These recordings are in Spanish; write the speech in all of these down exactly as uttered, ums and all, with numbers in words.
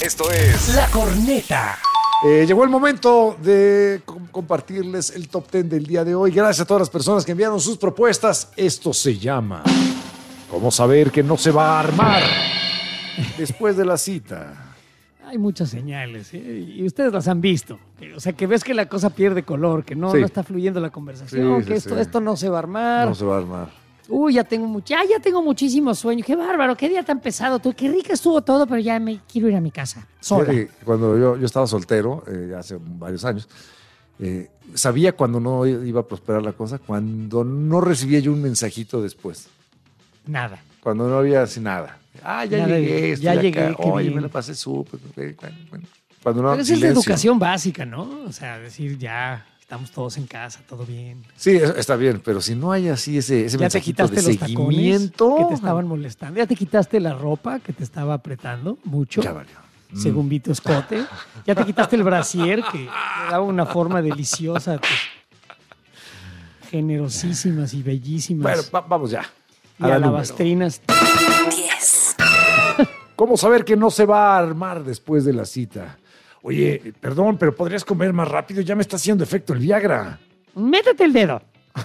Esto es La Corneta. Eh, llegó el momento de com- compartirles el top diez del día de hoy. Gracias a todas las personas que enviaron sus propuestas. Esto se llama ¿Cómo saber que no se va a armar después de la cita? Hay muchas señales, ¿eh? Y ustedes las han visto. O sea, que ves que la cosa pierde color, que no, Sí. no está fluyendo la conversación, Sí, que sí, esto, sí. esto no se va a armar. No se va a armar. Uy, ya tengo mucho, ya, ya tengo muchísimo sueño. Qué bárbaro, qué día tan pesado. Tú, qué rica estuvo todo, pero ya me quiero ir a mi casa. Sola. Fíjate que Cuando yo, yo estaba soltero, eh, hace varios años, eh, sabía cuando no iba a prosperar la cosa, cuando no recibía yo un mensajito después. Nada. Cuando no había así nada. Ah, ya Nada de- llegué, estoy ya acá. llegué, qué Oye, bien. me la pasé súper. Bueno, bueno. Cuando no, Pero esa es la silencio. educación básica, ¿no? O sea, decir ya estamos todos en casa, todo bien. Sí, es- está bien, pero si no hay así ese, ese Ya te mensajito quitaste de los tacones seguimiento. que te estaban molestando. Ya te quitaste la ropa que te estaba apretando mucho. Ya valió. Mm. Según vi tu escote. Ya te quitaste el brasier que le daba una forma deliciosa a tus generosísimas y bellísimas Bueno, va- vamos ya. y a la número. alabastrinas. diez. ¿Cómo saber que no se va a armar después de la cita? Oye, perdón, pero ¿podrías comer más rápido? Ya me está haciendo efecto el Viagra. Métete el dedo.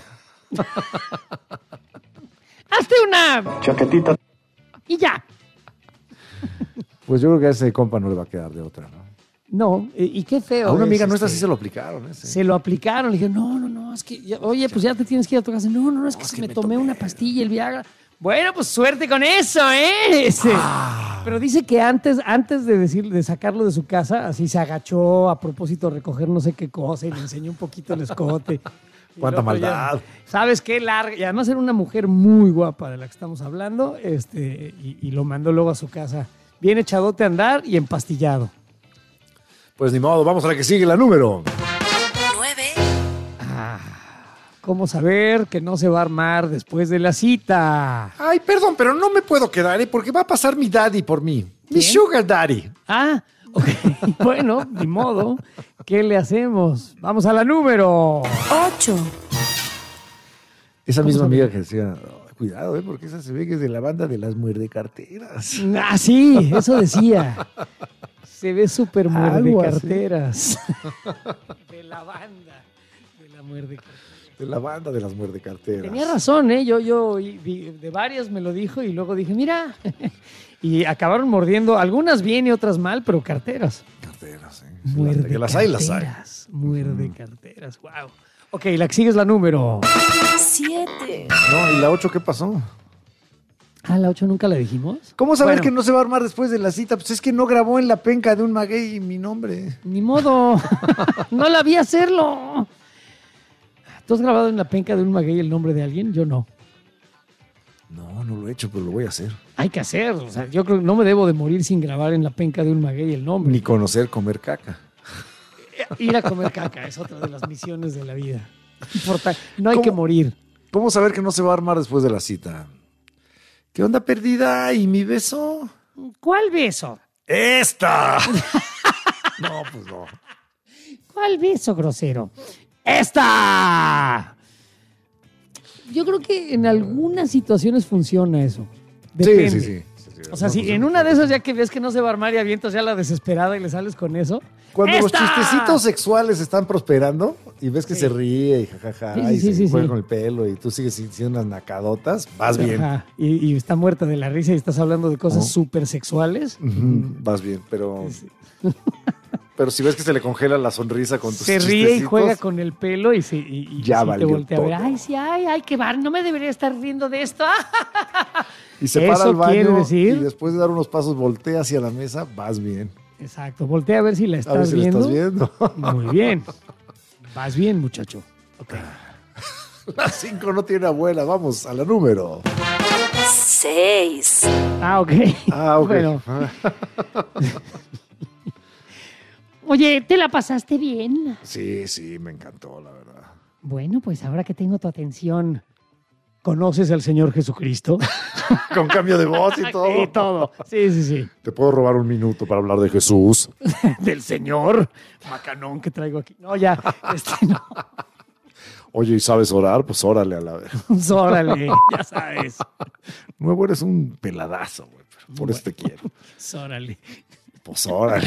Hazte una Chaquetita. y ya. Pues yo creo que a ese compa no le va a quedar de otra, ¿no? No, y, y qué feo. A una es, amiga nuestra este, sí se lo aplicaron. Ese. Se lo aplicaron. Le dije, no, no, no, es que, ya- oye, pues ya te tienes que ir a tu casa. No, no, no, es que, es se que me, me tomé tomé. una pastilla, el Viagra. Bueno, pues suerte con eso, ¿eh? Ese. Ah. Pero dice que antes, antes de decir, de sacarlo de su casa, así se agachó a propósito de recoger no sé qué cosa y le enseñó un poquito el escote. Y Cuánta luego ya- maldad. ¿Sabes qué? Larga. Y además era una mujer muy guapa de la que estamos hablando, este, y, y lo mandó luego a su casa. Bien echadote a andar y empastillado. Pues ni modo, vamos a la que sigue, la número. nueve. ¿Cómo saber que no se va a armar después de la cita? Ay, perdón, pero no me puedo quedar, ¿eh? Porque va a pasar mi daddy por mí. Mi ¿Quién? sugar daddy. Ah, ok. Bueno, ni modo. ¿Qué le hacemos? Vamos a la número. ocho. Esa ¿Cómo misma sabe? amiga que decía, "Oh, cuidado, ¿eh? Porque esa se ve que es de la banda de las muerdecarteras. Ah, sí, eso decía. Se ve súper Algo muerde así. carteras. De la banda. De la muerde carteras. De la banda de las muerdecarteras. Tenía razón, ¿eh? Yo, yo y- vi- de varias me lo dijo y luego dije, mira. Y acabaron mordiendo, algunas bien y otras mal, pero carteras. Carteras, ¿eh? Muerde que las hay, las hay. carteras. Muerde carteras, wow. Ok, la que sigue es la número. siete. No, ¿y la ocho qué pasó? Ah, la ocho nunca la dijimos. ¿Cómo saber Bueno. que no se va a armar después de la cita? Pues es que no grabó en la penca de un maguey mi nombre. Ni modo. No la vi hacerlo. ¿Tú has grabado en la penca de un maguey el nombre de alguien? Yo no. No, no lo he hecho, pero lo voy a hacer. Hay que hacerlo. O sea, yo creo que no me debo de morir sin grabar en la penca de un maguey el nombre. Ni conocer comer caca. Ir a comer caca es otra de las misiones de la vida. Importa- No hay ¿Cómo? que morir. ¿Cómo saber que no se va a armar después de la cita? ¿Qué onda perdida? ¿Y mi beso? ¿Cuál beso? ¡Esta! No, pues no. ¿Cuál beso, grosero? ¡Esta! Yo creo que en algunas situaciones funciona eso. Depende. Sí, sí, sí. Sí, sí. O sea, No, si pues, en una de esas ya que ves que no se va a armar y avientas ya la desesperada y le sales con eso. Cuando los ¡Esta! chistecitos sexuales están prosperando y ves que Sí. se ríe y jajaja Sí, sí, y sí, se sí, juega sí. con el pelo y tú sigues diciendo unas nacadotas, vas bien. Ajá, y, y está muerta de la risa y estás hablando de cosas Oh. súper sexuales. Ujú, vas bien, pero pero si ves que se le congela la sonrisa con tus Se ríe y chistecitos, juega con el pelo y, se, y, y Ya sí te valió voltea a ver. todo. Ay, sí, ay, ay, qué bar, no me debería estar riendo de esto. y se para ¿Eso al baño quiere decir? y después de dar unos pasos voltea hacia la mesa, vas bien. Exacto, voltea a ver si la A estás ver si la viendo. estás viendo. Muy bien. Vas bien, muchacho. Ok. Las cinco no tiene abuela, vamos a la número. seis. Ah, ok. Ah, ok. Bueno. Oye, ¿te la pasaste bien? Sí, sí, me encantó, la verdad. Bueno, pues ahora que tengo tu atención, ¿conoces al Señor Jesucristo? Con cambio de voz y todo. Sí, todo. Sí, sí, sí. Te puedo robar un minuto para hablar de Jesús. Del Señor macanón que traigo aquí. No, ya. Este, no. Oye, ¿y sabes orar? Pues órale a la vez. Pues órale, ya sabes. Nuevo eres un peladazo, güey. pero Por eso te quiero. Pues órale. Pues órale.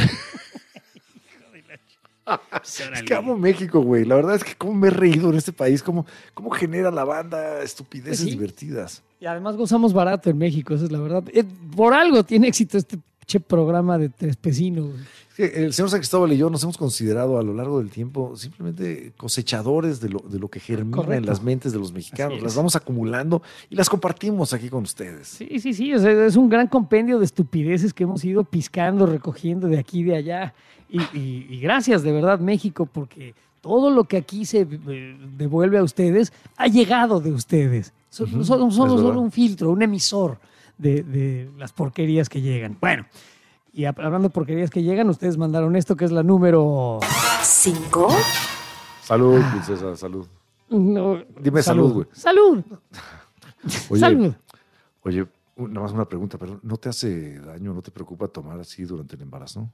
Es que amo México, güey. La verdad es que cómo me he reído en este país, cómo, cómo genera la banda estupideces Pues sí. divertidas. Y además gozamos barato en México, esa es la verdad. Eh, por algo tiene éxito este che programa de Tres Pecinos. Es que el señor San Cristóbal y yo nos hemos considerado a lo largo del tiempo simplemente cosechadores de lo, de lo que germina Correcto. en las mentes de los mexicanos. Así es. Las vamos acumulando y las compartimos aquí con ustedes. Sí, sí, sí, o sea, es un gran compendio de estupideces que hemos ido piscando, recogiendo de aquí y de allá. Y, y- y gracias, de verdad, México, porque todo lo que aquí se eh, devuelve a ustedes ha llegado de ustedes. So- Ujú, somos es somos verdad. solo un filtro, un emisor de, de las porquerías que llegan. Bueno, y hab- hablando de porquerías que llegan, ustedes mandaron esto que es la número... cinco, Salud, Ah. princesa, salud. no, Dime salud, güey. Salud. Oye, Salud. Oye, un- nada más una pregunta, perdón. ¿No te hace daño, no te preocupa tomar así durante el embarazo?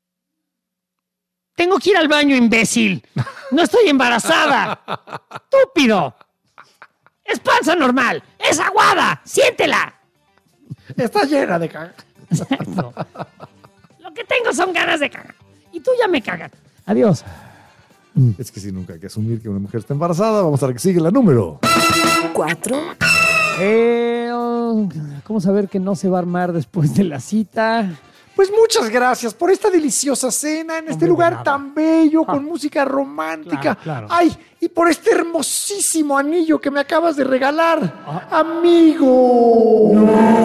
Tengo que ir al baño, imbécil. No estoy embarazada. Estúpido. Es panza normal. Es aguada. Siéntela. Está llena de caca. Exacto. Lo que tengo son ganas de cagar. Y tú ya me cagas. Adiós. Es que si nunca hay que asumir que una mujer está embarazada, vamos a ver que sigue la número. cuatro, Eh, oh, ¿Cómo saber que no se va a armar después de la cita? Pues muchas gracias por esta deliciosa cena en este Hombre, lugar de nada. tan bello, Ah. con música romántica. Claro, claro. Ay, y por este hermosísimo anillo que me acabas de regalar, Ah. amigo.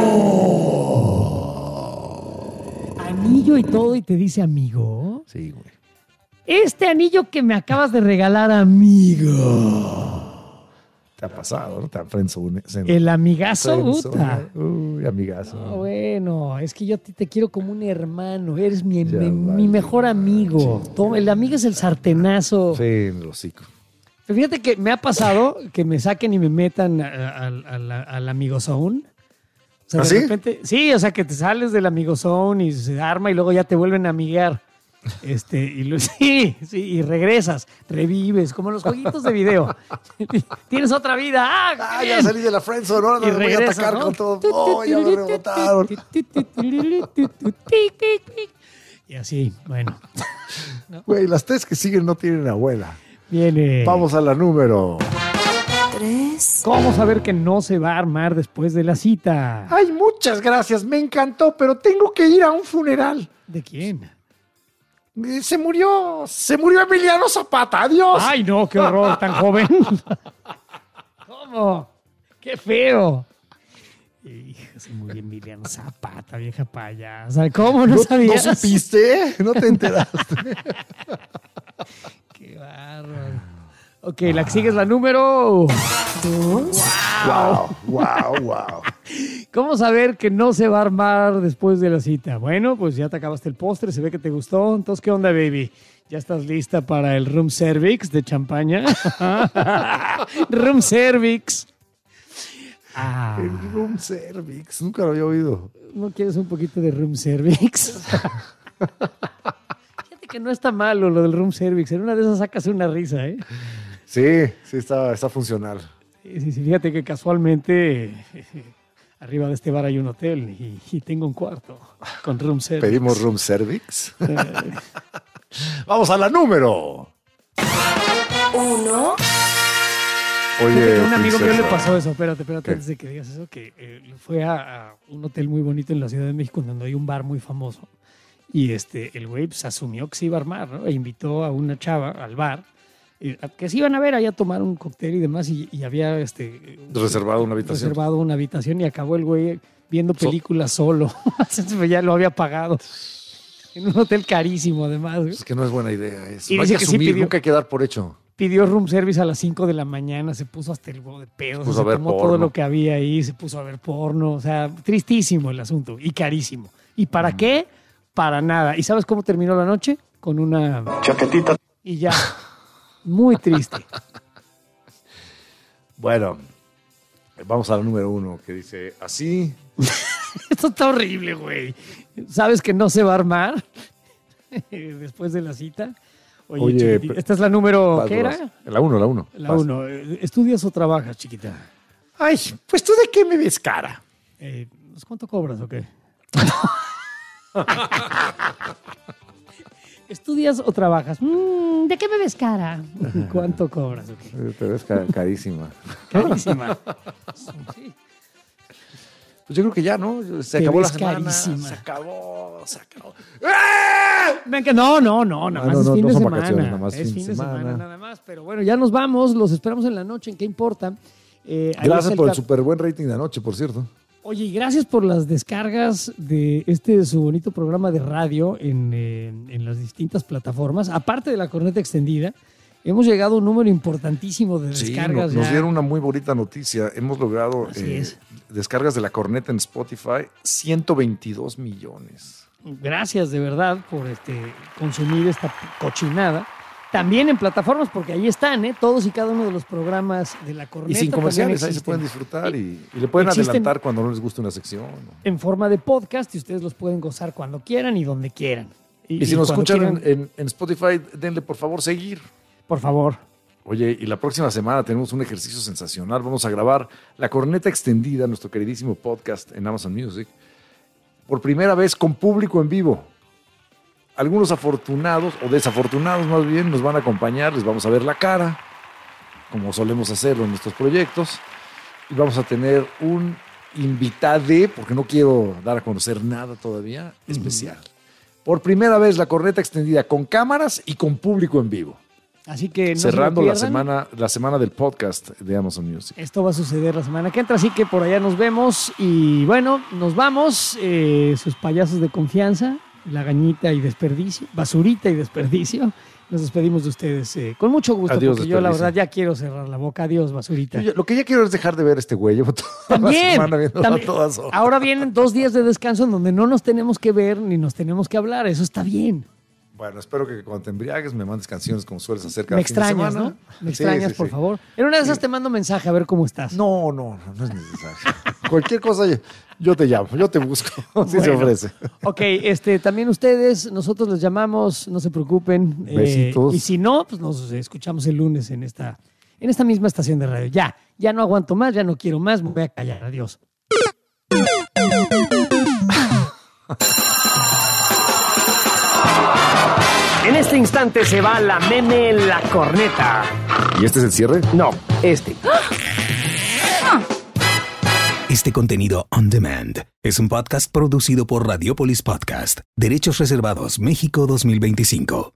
Anillo y todo y te dice amigo. Sí, güey. Este anillo que me acabas de regalar, amigo. Te ha pasado, ¿no? Te ha friendzone- El amigazo, friendzone- puta. Uy, amigazo. No, bueno, es que yo a ti te quiero como un hermano, eres mi, Ya mi- mi vale, mejor amigo. Toma, el amigo es el sartenazo. Sí, en el hocico. Pero fíjate que me ha pasado que me saquen y me metan a- a- a- a la- al amigo zone. O sea, ¿Ah, de sí? repente, sí, o sea, que te sales del amigo zone y se arma y luego ya te vuelven a amiguear. Este, y lo- sí, sí, y regresas, revives, como los jueguitos de video. Tienes otra vida. ¡Ah, qué Ah, ya bien! salí de la friendzone, ahora Y me voy a regresas, atacar ¿no? con todo. Oh, ya me rebotaron. Y así, bueno, Güey, las tres que siguen no tienen abuela. viene. Vamos a la número. tres, ¿Cómo saber que no se va a armar después de la cita? Ay, muchas gracias, me encantó, pero tengo que ir a un funeral. ¿De quién? Eh, Se murió, se murió Emiliano Zapata, adiós. Ay, no, qué horror, tan joven. ¿Cómo? Qué feo. Hijo, se murió Emiliano Zapata, vieja payasa. ¿Cómo no, ¿No, sabías? ¿No supiste? ¿No te enteraste? Qué bárbaro. Ok, la que sigue es la número... dos, wow, wow, wow. ¿Cómo saber que no se va a armar después de la cita? Bueno, pues ya te acabaste el postre, se ve que te gustó. Entonces, ¿qué onda, baby? ¿Ya estás lista para el room service de champaña? Room service. Ah, El room cervix, nunca lo había oído. ¿no quieres un poquito de room service? Fíjate que no está malo lo del room service. En una de esas sacas una risa, ¿eh? Sí, sí, está, está funcional. Sí, sí, sí, fíjate que casualmente eh, arriba de este bar hay un hotel y, y tengo un cuarto con room service. Pedimos room cervix. Vamos a la número. uno, Oye, Fíjate que a un amigo mío le princesa. pasó eso, espérate, espérate, ¿Qué? antes de que digas eso, que eh, fue a, a un hotel muy bonito en la Ciudad de México donde hay un bar muy famoso y este, el güey pues, asumió que se iba a armar, ¿no? E invitó a una chava al bar eh, a- que se iban a ver allá a tomar un cóctel y demás y, y había este, Reservado una habitación. reservado una habitación y acabó el güey viendo películas solo. Ya lo había pagado. En un hotel carísimo además, güey. Es que no es buena idea eso. Y No hay dice que que sí asumir, pidió- nunca hay que dar por hecho. Pidió room service a las cinco de la mañana, se puso hasta el huevo de pedo, puso se a ver tomó todo porno. lo que había ahí, se puso a ver porno, o sea, tristísimo el asunto y carísimo. ¿Y para qué? Para nada. ¿Y sabes cómo terminó la noche? Con una Chaquetita. y ya. Muy triste. Bueno, vamos a la número uno que dice así. Esto está horrible, güey. ¿Sabes que no se va a armar después de la cita? Oye, Oye, chiquitita, pero- esta es la número, Vas, ¿qué vas. era? La uno, la uno. La Vas. uno. Eh, ¿Estudias o trabajas, chiquita? Ay, pues tú de qué me ves cara. Eh, ¿Cuánto cobras o qué? ¿Estudias o trabajas? Mm, ¿De qué me ves cara? ¿Cuánto cobras? Okay. Te ves ca- carísima. Carísima. Sí. Pues yo creo que ya, ¿no? Se Te acabó la ves semana. carísima. Se acabó, se acabó. ¡Ah! Venga, no, no, no, nada Ah, más no, es no, fin no de son semana. vacaciones, nada más es fin fin de de semana. semana. nada más. Pero bueno, ya nos vamos, los esperamos en la noche, ¿en qué importa? Eh, ahí Gracias está por el cap- súper buen rating de anoche, por cierto. Oye, y gracias por las descargas de este su bonito programa de radio en, eh, en las distintas plataformas. Aparte de la corneta extendida, hemos llegado a un número importantísimo de Sí, descargas. nos, nos ya. dieron una muy bonita noticia. Hemos logrado Así eh, es. descargas de la corneta en Spotify, ciento veintidós millones. Gracias de verdad por este, consumir esta cochinada. También en plataformas, porque ahí están, ¿eh? Todos y cada uno de los programas de la corneta. Y sin comerciales, también ahí se existen. pueden disfrutar y, y le pueden Existen- adelantar cuando no les guste una sección. ¿no? En forma de podcast y ustedes los pueden gozar cuando quieran y donde quieran. Y, si nos cuando escuchan en, quieran, en- en Spotify, denle por favor seguir. por favor. Oye, y la próxima semana tenemos un ejercicio sensacional. Vamos a grabar La Corneta Extendida, nuestro queridísimo podcast en Amazon Music, por primera vez con público en vivo. Algunos afortunados, o desafortunados más bien, nos van a acompañar, les vamos a ver la cara, como solemos hacerlo en nuestros proyectos, y vamos a tener un invitade, porque no quiero dar a conocer nada todavía, especial. Por primera vez La Corneta Extendida con cámaras y con público en vivo. Así que no se lo Cerrando la pierdan. semana, la semana del podcast de Amazon Music. Esto va a suceder la semana que entra, así que por allá nos vemos. Y bueno, nos vamos. Eh, sus payasos de confianza, Lagañita y Desperdicio, Basurita y Desperdicio. Nos despedimos de ustedes eh, con mucho gusto, Adiós, porque yo la Desperdicio. verdad ya quiero cerrar la boca. Adiós, Basurita. Yo- lo que ya quiero es dejar de ver a este güey. Llevo toda También, la semana viéndolo a también. todas horas. Ahora vienen dos días de descanso en donde no nos tenemos que ver ni nos tenemos que hablar. Eso está bien. Bueno, espero que cuando te embriagues me mandes canciones como sueles hacer cada Me fin de extrañas, semana. ¿no? Me Sí, extrañas, sí, por sí. favor. En una de esas te mando mensaje a ver cómo estás. No, no, no, no es necesario. Cualquier cosa yo, yo te llamo, yo te busco, si se Bueno. ofrece. Ok, este, también ustedes, nosotros les llamamos, no se preocupen. eh, Besitos. y si no, pues nos escuchamos el lunes en esta, en esta misma estación de radio. Ya, ya no aguanto más, ya no quiero más, me voy a callar. Adiós. En este instante se va la meme la corneta. ¿Y este es el cierre? No, este. Este contenido on demand es un podcast producido por Radiopolis Podcast, Derechos Reservados México dos mil veinticinco.